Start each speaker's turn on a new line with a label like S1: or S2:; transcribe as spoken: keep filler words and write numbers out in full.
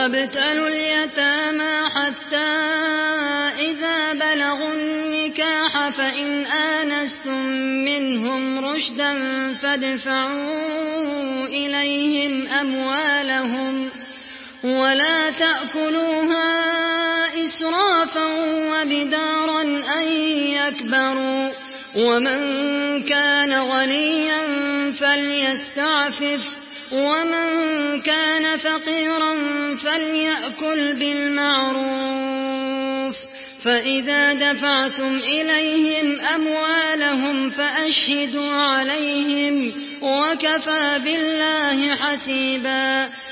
S1: وابتلوا اليتامى حتى إذا بلغوا النكاح فإن آنستم منهم رشدا فادفعوا إليهم أموالهم ولا تأكلوها إسرافا وبدارا أن يكبروا ومن كان غنيا فليستعفف ومن كان فقيرا فليأكل بالمعروف فإذا دفعتم إليهم أموالهم فأشهدوا عليهم وكفى بالله حسيبا